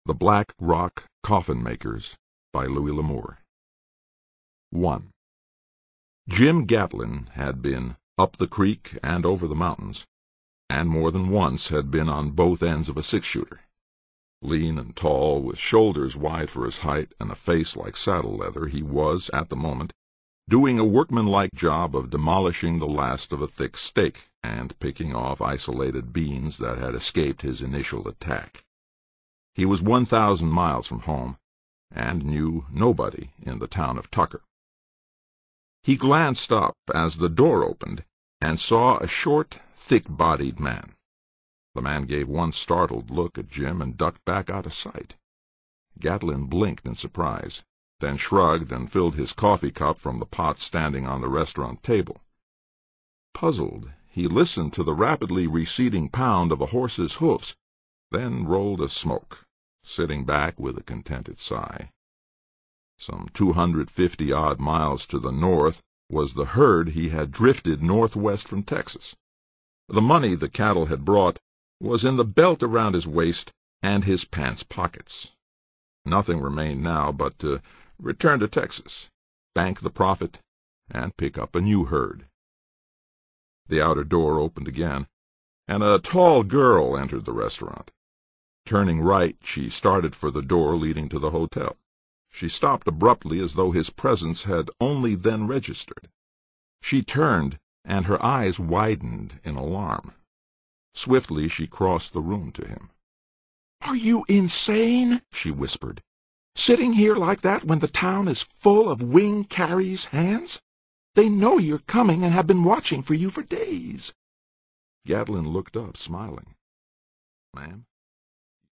The Black Rock Coffin Makers by Louis L'Amour. 1. Jim Gatlin had been up the creek and over the mountains, and more than once had been on both ends of a six-shooter. Lean and tall, with shoulders wide for his height and a face like saddle leather, he was, at the moment, doing a workmanlike job of demolishing the last of a thick steak and picking off isolated beans that had escaped his initial attack. He was 1,000 miles from home, and knew nobody in the town of Tucker. He glanced up as the door opened and saw a short, thick-bodied man. The man gave one startled look at Jim and ducked back out of sight. Gatlin blinked in surprise, then shrugged and filled his coffee cup from the pot standing on the restaurant table. Puzzled, he listened to the rapidly receding pound of a horse's hoofs, then rolled a smoke, sitting back with a contented sigh. Some 250-odd miles to the north was the herd he had drifted northwest from Texas. The money the cattle had brought was in the belt around his waist and his pants pockets. Nothing remained now but to return to Texas, bank the profit, and pick up a new herd. The outer door opened again, and a tall girl entered the restaurant. Turning right, she started for the door leading to the hotel. She stopped abruptly as though his presence had only then registered. She turned, and her eyes widened in alarm. Swiftly she crossed the room to him. "Are you insane?" she whispered. "Sitting here like that when the town is full of Wing Carey's hands? They know you're coming and have been watching for you for days." Gatlin looked up, smiling. "Ma'am?"